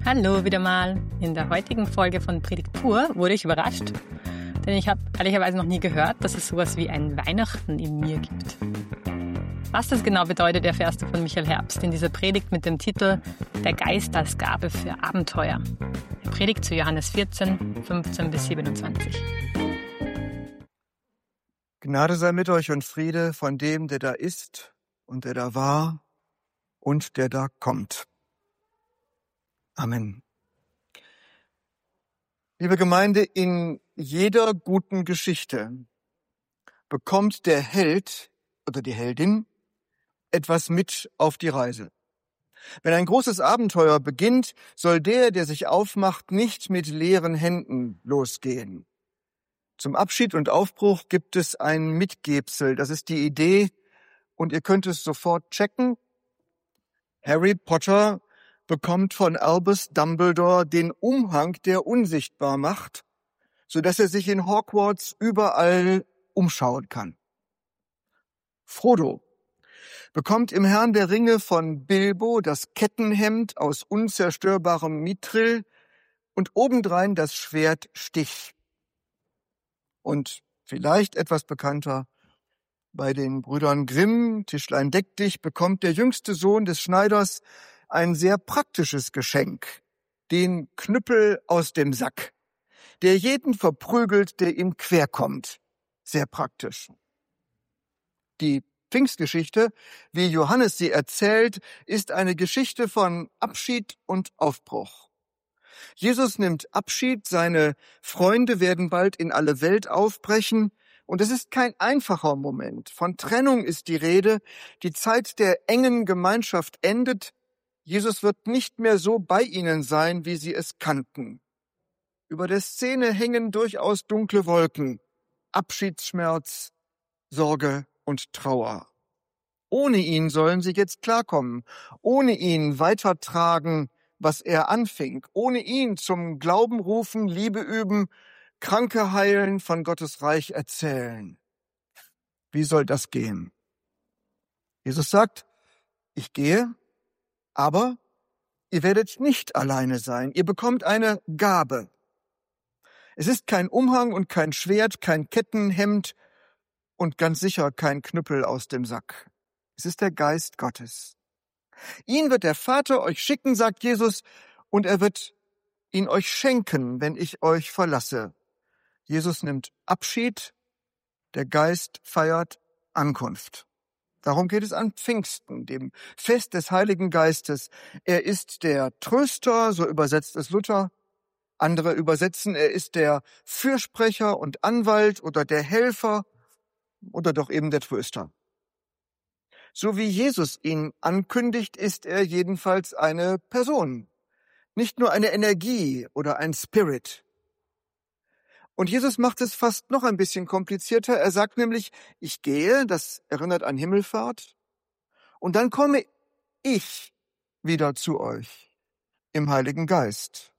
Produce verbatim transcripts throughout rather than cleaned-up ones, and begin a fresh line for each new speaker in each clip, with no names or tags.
Hallo wieder mal. In der heutigen Folge von Predigt pur wurde ich überrascht, denn ich habe ehrlicherweise noch nie gehört, dass es sowas wie ein Weihnachten in mir gibt. Was das genau bedeutet, erfährst du von Michael Herbst in dieser Predigt mit dem Titel Der Geist als Gabe für Abenteuer. Die Predigt zu Johannes vierzehn, fünfzehn bis siebenundzwanzig.
Gnade sei mit euch und Friede von dem, der da ist und der da war und der da kommt. Amen. Liebe Gemeinde, in jeder guten Geschichte bekommt der Held oder die Heldin etwas mit auf die Reise. Wenn ein großes Abenteuer beginnt, soll der, der sich aufmacht, nicht mit leeren Händen losgehen. Zum Abschied und Aufbruch gibt es ein Mitgebsel, das ist die Idee, und ihr könnt es sofort checken. Harry Potter bekommt von Albus Dumbledore den Umhang, der unsichtbar macht, sodass er sich in Hogwarts überall umschauen kann. Frodo bekommt im Herrn der Ringe von Bilbo das Kettenhemd aus unzerstörbarem Mithril und obendrein das Schwert Stich. Und vielleicht etwas bekannter, bei den Brüdern Grimm, Tischlein deck dich, bekommt der jüngste Sohn des Schneiders ein sehr praktisches Geschenk, den Knüppel aus dem Sack, der jeden verprügelt, der ihm querkommt. Sehr praktisch. Die Pfingstgeschichte, wie Johannes sie erzählt, ist eine Geschichte von Abschied und Aufbruch. Jesus nimmt Abschied, seine Freunde werden bald in alle Welt aufbrechen, und es ist kein einfacher Moment. Von Trennung ist die Rede, die Zeit der engen Gemeinschaft endet, Jesus wird nicht mehr so bei ihnen sein, wie sie es kannten. Über der Szene hängen durchaus dunkle Wolken, Abschiedsschmerz, Sorge und Trauer. Ohne ihn sollen sie jetzt klarkommen, ohne ihn weitertragen, was er anfing, ohne ihn zum Glauben rufen, Liebe üben, Kranke heilen, von Gottes Reich erzählen. Wie soll das gehen? Jesus sagt, ich gehe, aber ihr werdet nicht alleine sein. Ihr bekommt eine Gabe. Es ist kein Umhang und kein Schwert, kein Kettenhemd und ganz sicher kein Knüppel aus dem Sack. Es ist der Geist Gottes. Ihn wird der Vater euch schicken, sagt Jesus, und er wird ihn euch schenken, wenn ich euch verlasse. Jesus nimmt Abschied, der Geist feiert Ankunft. Darum geht es an Pfingsten, dem Fest des Heiligen Geistes. Er ist der Tröster, so übersetzt es Luther. Andere übersetzen, er ist der Fürsprecher und Anwalt oder der Helfer oder doch eben der Tröster. So wie Jesus ihn ankündigt, ist er jedenfalls eine Person, nicht nur eine Energie oder ein Spirit. Und Jesus macht es fast noch ein bisschen komplizierter. Er sagt nämlich, ich gehe, das erinnert an Himmelfahrt, und dann komme ich wieder zu euch im Heiligen Geist.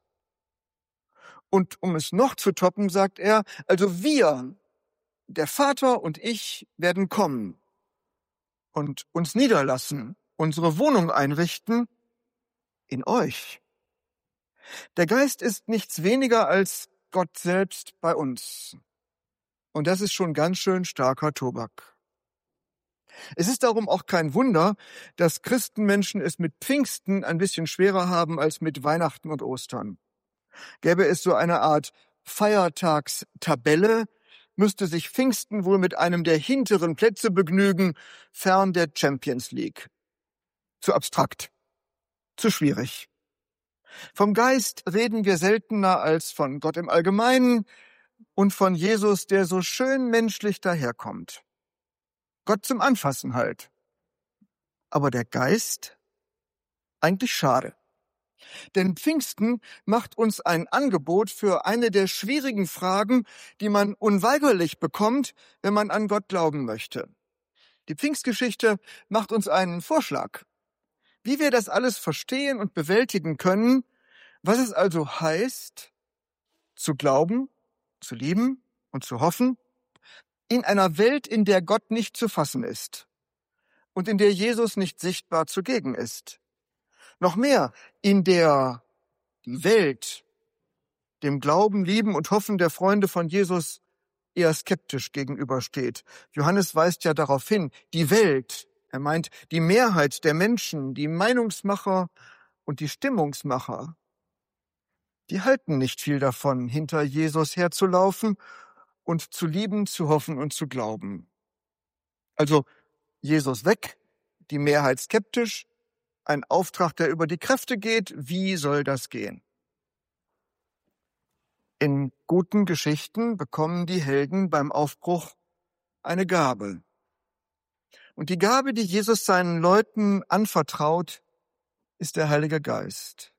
Und um es noch zu toppen, sagt er, also wir, der Vater und ich, werden kommen und uns niederlassen, unsere Wohnung einrichten in euch. Der Geist ist nichts weniger als Gott selbst bei uns. Und das ist schon ganz schön starker Tobak. Es ist darum auch kein Wunder, dass Christenmenschen es mit Pfingsten ein bisschen schwerer haben als mit Weihnachten und Ostern. Gäbe es so eine Art Feiertagstabelle, müsste sich Pfingsten wohl mit einem der hinteren Plätze begnügen, fern der Champions League. Zu abstrakt, zu schwierig. Vom Geist reden wir seltener als von Gott im Allgemeinen und von Jesus, der so schön menschlich daherkommt. Gott zum Anfassen halt. Aber der Geist? Eigentlich schade. Denn Pfingsten macht uns ein Angebot für eine der schwierigen Fragen, die man unweigerlich bekommt, wenn man an Gott glauben möchte. Die Pfingstgeschichte macht uns einen Vorschlag, wie wir das alles verstehen und bewältigen können, was es also heißt, zu glauben, zu lieben und zu hoffen, in einer Welt, in der Gott nicht zu fassen ist und in der Jesus nicht sichtbar zugegen ist. Noch mehr, in der die Welt dem Glauben, Lieben und Hoffen der Freunde von Jesus eher skeptisch gegenübersteht. Johannes weist ja darauf hin, die Welt, er meint die Mehrheit der Menschen, die Meinungsmacher und die Stimmungsmacher, die halten nicht viel davon, hinter Jesus herzulaufen und zu lieben, zu hoffen und zu glauben. Also Jesus weg, die Mehrheit skeptisch, ein Auftrag, der über die Kräfte geht. Wie soll das gehen? In guten Geschichten bekommen die Helden beim Aufbruch eine Gabe. Und die Gabe, die Jesus seinen Leuten anvertraut, ist der Heilige Geist.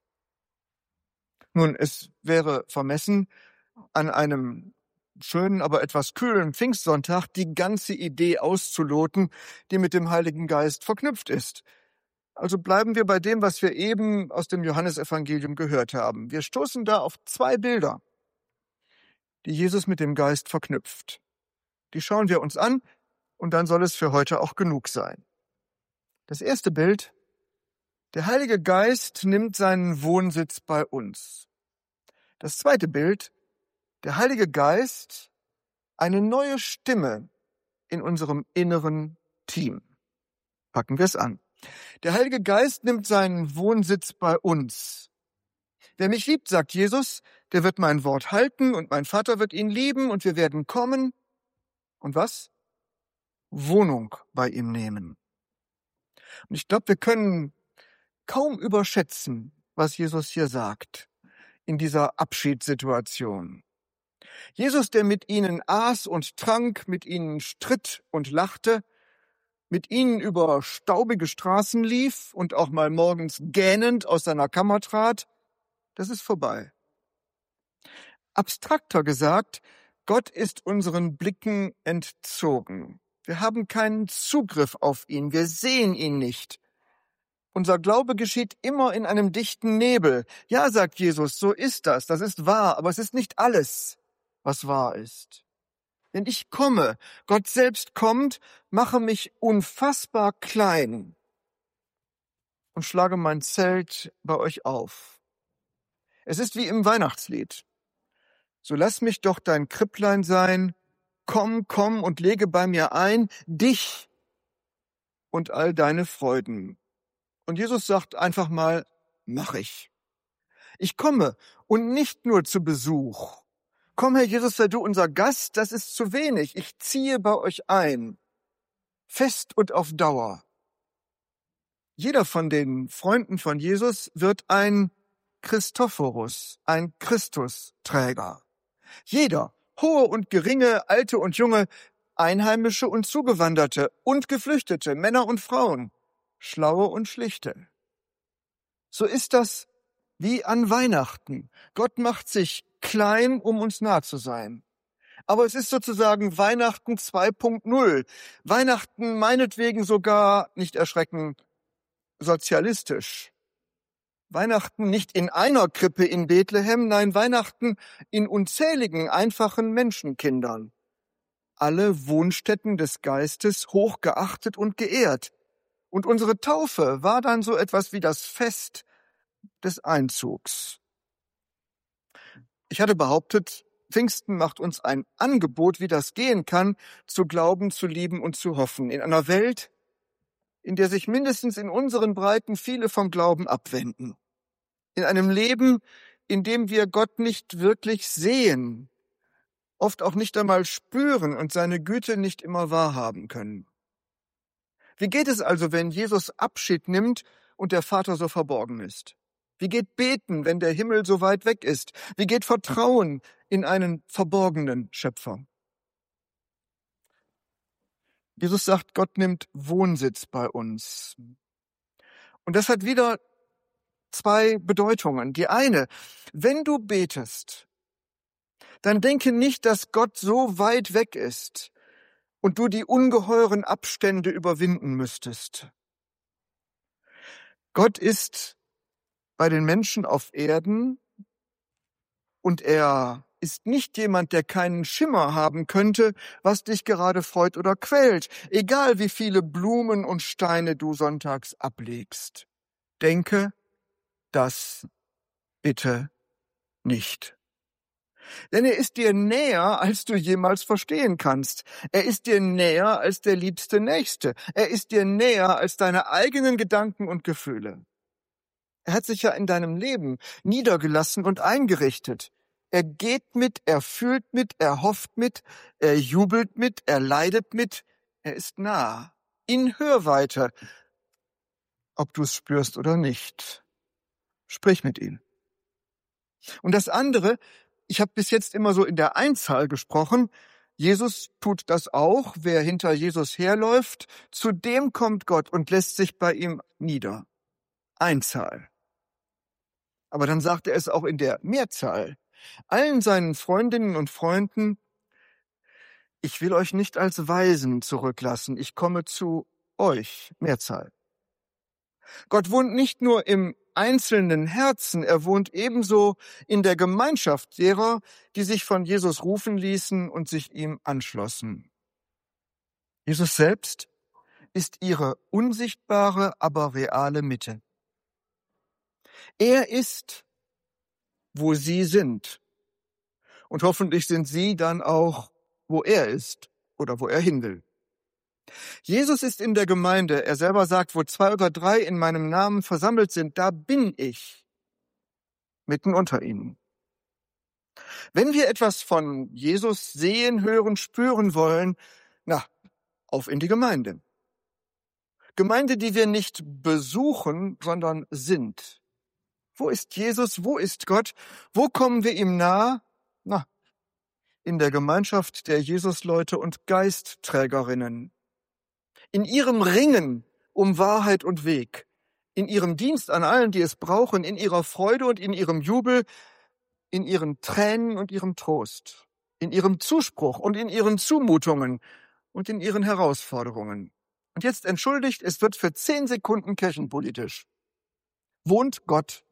Nun, es wäre vermessen, an einem schönen, aber etwas kühlen Pfingstsonntag die ganze Idee auszuloten, die mit dem Heiligen Geist verknüpft ist. Also bleiben wir bei dem, was wir eben aus dem Johannesevangelium gehört haben. Wir stoßen da auf zwei Bilder, die Jesus mit dem Geist verknüpft. Die schauen wir uns an und dann soll es für heute auch genug sein. Das erste Bild: Der Heilige Geist nimmt seinen Wohnsitz bei uns. Das zweite Bild: Der Heilige Geist, eine neue Stimme in unserem inneren Team. Packen wir es an. Der Heilige Geist nimmt seinen Wohnsitz bei uns. Wer mich liebt, sagt Jesus, der wird mein Wort halten und mein Vater wird ihn lieben und wir werden kommen. Und was? Wohnung bei ihm nehmen. Und ich glaube, wir können kaum überschätzen, was Jesus hier sagt in dieser Abschiedssituation. Jesus, der mit ihnen aß und trank, mit ihnen stritt und lachte, mit ihnen über staubige Straßen lief und auch mal morgens gähnend aus seiner Kammer trat, das ist vorbei. Abstrakter gesagt, Gott ist unseren Blicken entzogen. Wir haben keinen Zugriff auf ihn, wir sehen ihn nicht. Unser Glaube geschieht immer in einem dichten Nebel. Ja, sagt Jesus, so ist das, das ist wahr, aber es ist nicht alles, was wahr ist. Wenn ich komme, Gott selbst kommt, mache mich unfassbar klein und schlage mein Zelt bei euch auf. Es ist wie im Weihnachtslied. So lass mich doch dein Kripplein sein, komm, komm und lege bei mir ein, dich und all deine Freuden. Und Jesus sagt einfach mal, mach ich. Ich komme und nicht nur zu Besuch. Komm, Herr Jesus, sei du unser Gast, das ist zu wenig. Ich ziehe bei euch ein, fest und auf Dauer. Jeder von den Freunden von Jesus wird ein Christophorus, ein Christusträger. Jeder, hohe und geringe, alte und junge, Einheimische und Zugewanderte und Geflüchtete, Männer und Frauen, Schlaue und Schlichte. So ist das wie an Weihnachten. Gott macht sich klein, um uns nah zu sein. Aber es ist sozusagen Weihnachten zwei Punkt null. Weihnachten meinetwegen sogar, nicht erschrecken, sozialistisch. Weihnachten nicht in einer Krippe in Bethlehem, nein, Weihnachten in unzähligen, einfachen Menschenkindern. Alle Wohnstätten des Geistes hochgeachtet und geehrt. Und unsere Taufe war dann so etwas wie das Fest des Einzugs. Ich hatte behauptet, Pfingsten macht uns ein Angebot, wie das gehen kann, zu glauben, zu lieben und zu hoffen. In einer Welt, in der sich mindestens in unseren Breiten viele vom Glauben abwenden. In einem Leben, in dem wir Gott nicht wirklich sehen, oft auch nicht einmal spüren und seine Güte nicht immer wahrhaben können. Wie geht es also, wenn Jesus Abschied nimmt und der Vater so verborgen ist? Wie geht Beten, wenn der Himmel so weit weg ist? Wie geht Vertrauen in einen verborgenen Schöpfer? Jesus sagt, Gott nimmt Wohnsitz bei uns. Und das hat wieder zwei Bedeutungen. Die eine, wenn du betest, dann denke nicht, dass Gott so weit weg ist und du die ungeheuren Abstände überwinden müsstest. Gott ist bei den Menschen auf Erden und er ist nicht jemand, der keinen Schimmer haben könnte, was dich gerade freut oder quält, egal wie viele Blumen und Steine du sonntags ablegst. Denke, dass bitte nicht. Denn er ist dir näher, als du jemals verstehen kannst. Er ist dir näher als der liebste Nächste. Er ist dir näher als deine eigenen Gedanken und Gefühle. Er hat sich ja in deinem Leben niedergelassen und eingerichtet. Er geht mit, er fühlt mit, er hofft mit, er jubelt mit, er leidet mit. Er ist nah, in Hörweite, ob du es spürst oder nicht. Sprich mit ihm. Und das andere, ich habe bis jetzt immer so in der Einzahl gesprochen. Jesus tut das auch. Wer hinter Jesus herläuft, zu dem kommt Gott und lässt sich bei ihm nieder. Einzahl. Aber dann sagt er es auch in der Mehrzahl. Allen seinen Freundinnen und Freunden, ich will euch nicht als Waisen zurücklassen, ich komme zu euch, Mehrzahl. Gott wohnt nicht nur im einzelnen Herzen, er wohnt ebenso in der Gemeinschaft derer, die sich von Jesus rufen ließen und sich ihm anschlossen. Jesus selbst ist ihre unsichtbare, aber reale Mitte. Er ist, wo sie sind. Und hoffentlich sind sie dann auch, wo er ist oder wo er hin will. Jesus ist in der Gemeinde. Er selber sagt, wo zwei oder drei in meinem Namen versammelt sind, da bin ich mitten unter ihnen. Wenn wir etwas von Jesus sehen, hören, spüren wollen, na, auf in die Gemeinde. Gemeinde, die wir nicht besuchen, sondern sind. Wo ist Jesus? Wo ist Gott? Wo kommen wir ihm nahe? Na, in der Gemeinschaft der Jesusleute und Geistträgerinnen. In ihrem Ringen um Wahrheit und Weg. In ihrem Dienst an allen, die es brauchen. In ihrer Freude und in ihrem Jubel. In ihren Tränen und ihrem Trost. In ihrem Zuspruch und in ihren Zumutungen und in ihren Herausforderungen. Und jetzt entschuldigt, es wird für zehn Sekunden kirchenpolitisch. Wohnt Gott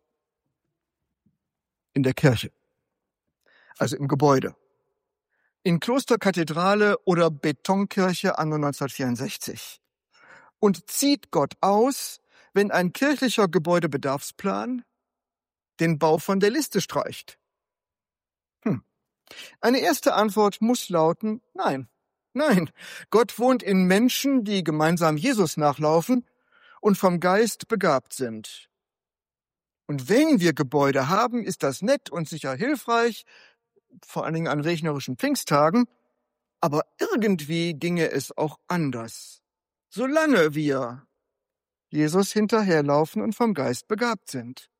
in der Kirche, also im Gebäude, in Kloster, Kathedrale oder Betonkirche anno neunzehnhundertvierundsechzig. Und zieht Gott aus, wenn ein kirchlicher Gebäudebedarfsplan den Bau von der Liste streicht? Hm. Eine erste Antwort muss lauten, nein, nein. Gott wohnt in Menschen, die gemeinsam Jesus nachlaufen und vom Geist begabt sind. Und wenn wir Gebäude haben, ist das nett und sicher hilfreich, vor allen Dingen an regnerischen Pfingsttagen, aber irgendwie ginge es auch anders, solange wir Jesus hinterherlaufen und vom Geist begabt sind.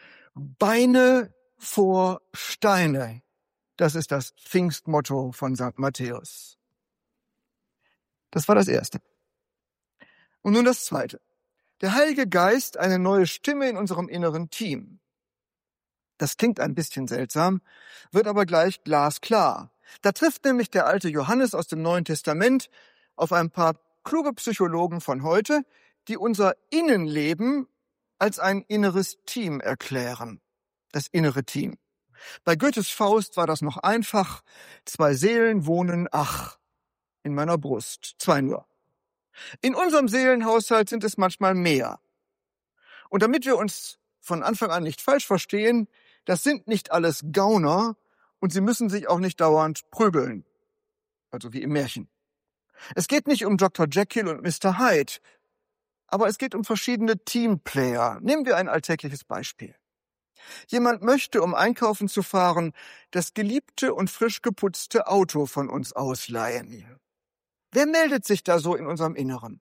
Beine vor Steine, das ist das Pfingstmotto von Sankt Matthäus. Das war das Erste. Und nun das Zweite. Der Heilige Geist, eine neue Stimme in unserem inneren Team. Das klingt ein bisschen seltsam, wird aber gleich glasklar. Da trifft nämlich der alte Johannes aus dem Neuen Testament auf ein paar kluge Psychologen von heute, die unser Innenleben als ein inneres Team erklären. Das innere Team. Bei Goethes Faust war das noch einfach. Zwei Seelen wohnen, ach, in meiner Brust. Zwei nur. In unserem Seelenhaushalt sind es manchmal mehr. Und damit wir uns von Anfang an nicht falsch verstehen, das sind nicht alles Gauner und sie müssen sich auch nicht dauernd prügeln. Also wie im Märchen. Es geht nicht um Doktor Jekyll und Mister Hyde, aber es geht um verschiedene Teamplayer. Nehmen wir ein alltägliches Beispiel. Jemand möchte, um einkaufen zu fahren, das geliebte und frisch geputzte Auto von uns ausleihen. Wer meldet sich da so in unserem Inneren?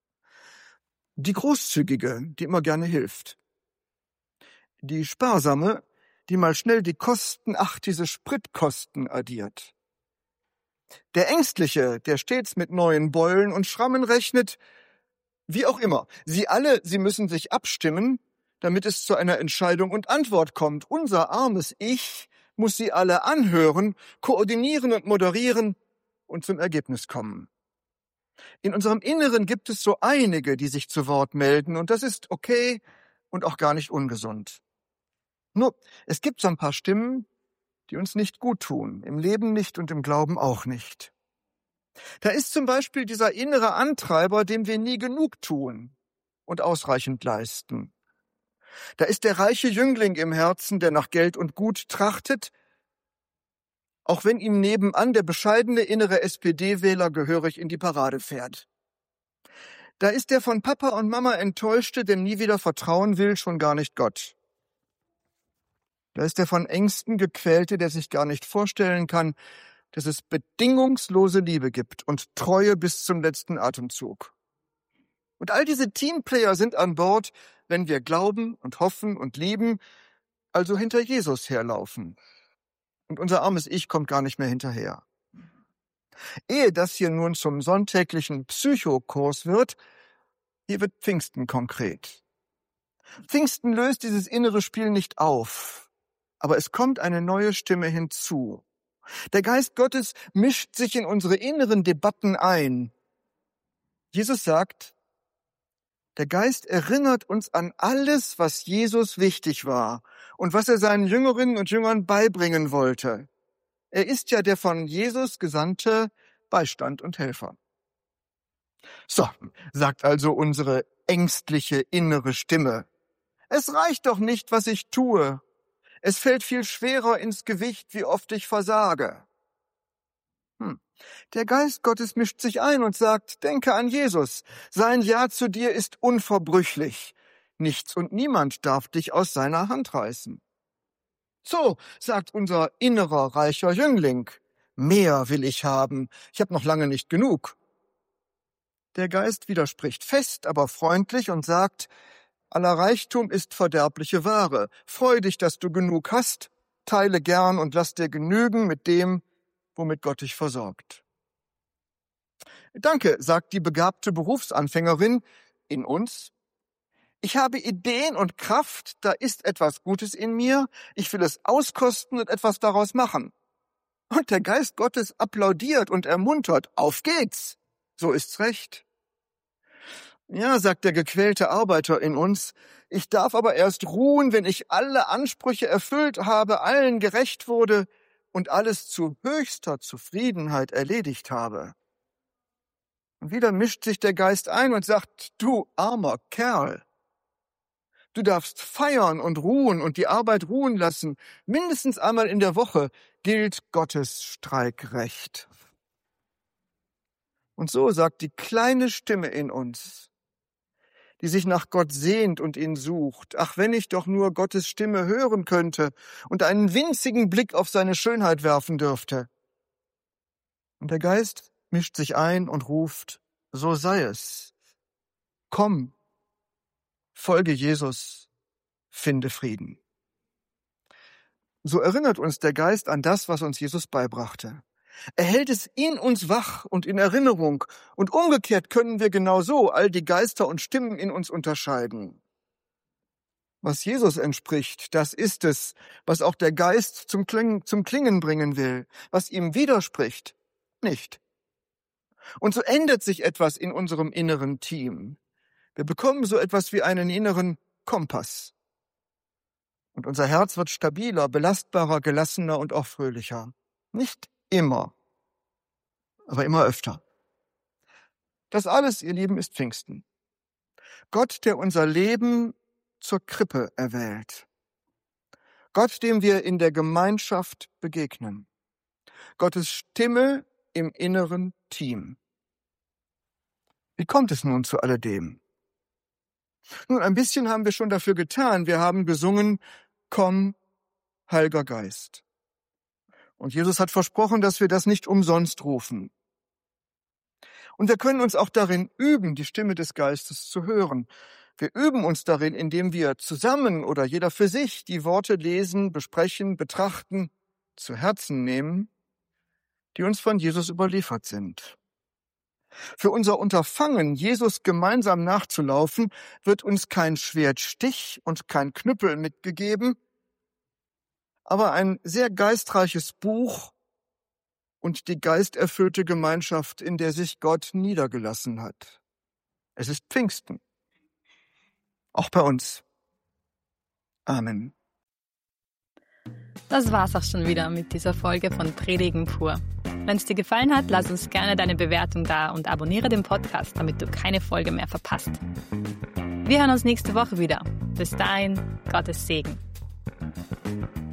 Die Großzügige, die immer gerne hilft. Die Sparsame, die mal schnell die Kosten, ach, diese Spritkosten addiert. Der Ängstliche, der stets mit neuen Beulen und Schrammen rechnet, wie auch immer. Sie alle, sie müssen sich abstimmen, damit es zu einer Entscheidung und Antwort kommt. Unser armes Ich muss sie alle anhören, koordinieren und moderieren und zum Ergebnis kommen. In unserem Inneren gibt es so einige, die sich zu Wort melden, und das ist okay und auch gar nicht ungesund. Nur, es gibt so ein paar Stimmen, die uns nicht gut tun, im Leben nicht und im Glauben auch nicht. Da ist zum Beispiel dieser innere Antreiber, dem wir nie genug tun und ausreichend leisten. Da ist der reiche Jüngling im Herzen, der nach Geld und Gut trachtet, auch wenn ihm nebenan der bescheidene innere S P D-Wähler gehörig in die Parade fährt. Da ist der von Papa und Mama Enttäuschte, dem nie wieder vertrauen will, schon gar nicht Gott. Da ist der von Ängsten Gequälte, der sich gar nicht vorstellen kann, dass es bedingungslose Liebe gibt und Treue bis zum letzten Atemzug. Und all diese Teamplayer sind an Bord, wenn wir glauben und hoffen und lieben, also hinter Jesus herlaufen. Und unser armes Ich kommt gar nicht mehr hinterher. Ehe das hier nun zum sonntäglichen Psychokurs wird, hier wird Pfingsten konkret. Pfingsten löst dieses innere Spiel nicht auf, aber es kommt eine neue Stimme hinzu. Der Geist Gottes mischt sich in unsere inneren Debatten ein. Jesus sagt, der Geist erinnert uns an alles, was Jesus wichtig war und was er seinen Jüngerinnen und Jüngern beibringen wollte. Er ist ja der von Jesus gesandte Beistand und Helfer. So, sagt also unsere ängstliche innere Stimme. Es reicht doch nicht, was ich tue. Es fällt viel schwerer ins Gewicht, wie oft ich versage. Hm. Der Geist Gottes mischt sich ein und sagt, denke an Jesus. Sein Ja zu dir ist unverbrüchlich. Nichts und niemand darf dich aus seiner Hand reißen. So, sagt unser innerer reicher Jüngling, mehr will ich haben, ich habe noch lange nicht genug. Der Geist widerspricht fest, aber freundlich und sagt, aller Reichtum ist verderbliche Ware. Freu dich, dass du genug hast, teile gern und lass dir genügen mit dem, womit Gott dich versorgt. Danke, sagt die begabte Berufsanfängerin in uns. Ich habe Ideen und Kraft, da ist etwas Gutes in mir, ich will es auskosten und etwas daraus machen. Und der Geist Gottes applaudiert und ermuntert, auf geht's, so ist's recht. Ja, sagt der gequälte Arbeiter in uns, ich darf aber erst ruhen, wenn ich alle Ansprüche erfüllt habe, allen gerecht wurde und alles zu höchster Zufriedenheit erledigt habe. Und wieder mischt sich der Geist ein und sagt, du armer Kerl, du darfst feiern und ruhen und die Arbeit ruhen lassen. Mindestens einmal in der Woche gilt Gottes Streikrecht. Und so sagt die kleine Stimme in uns, die sich nach Gott sehnt und ihn sucht, ach, wenn ich doch nur Gottes Stimme hören könnte und einen winzigen Blick auf seine Schönheit werfen dürfte. Und der Geist mischt sich ein und ruft, so sei es. Komm, folge Jesus, finde Frieden. So erinnert uns der Geist an das, was uns Jesus beibrachte. Er hält es in uns wach und in Erinnerung, und umgekehrt können wir genau so all die Geister und Stimmen in uns unterscheiden. Was Jesus entspricht, das ist es, was auch der Geist zum Klingen, zum Klingen bringen will. Was ihm widerspricht, nicht. Und so ändert sich etwas in unserem inneren Team. Wir bekommen so etwas wie einen inneren Kompass. Und unser Herz wird stabiler, belastbarer, gelassener und auch fröhlicher. Nicht immer, aber immer öfter. Das alles, ihr Lieben, ist Pfingsten. Gott, der unser Leben zur Krippe erwählt. Gott, dem wir in der Gemeinschaft begegnen. Gottes Stimme im inneren Team. Wie kommt es nun zu alledem? Nun, ein bisschen haben wir schon dafür getan. Wir haben gesungen, komm, Heiliger Geist. Und Jesus hat versprochen, dass wir das nicht umsonst rufen. Und wir können uns auch darin üben, die Stimme des Geistes zu hören. Wir üben uns darin, indem wir zusammen oder jeder für sich die Worte lesen, besprechen, betrachten, zu Herzen nehmen, die uns von Jesus überliefert sind. Für unser Unterfangen, Jesus gemeinsam nachzulaufen, wird uns kein Schwertstich und kein Knüppel mitgegeben, aber ein sehr geistreiches Buch und die geisterfüllte Gemeinschaft, in der sich Gott niedergelassen hat. Es ist Pfingsten. Auch bei uns. Amen.
Das war's auch schon wieder mit dieser Folge von Predigen pur. Wenn es dir gefallen hat, lass uns gerne deine Bewertung da und abonniere den Podcast, damit du keine Folge mehr verpasst. Wir hören uns nächste Woche wieder. Bis dahin, Gottes Segen.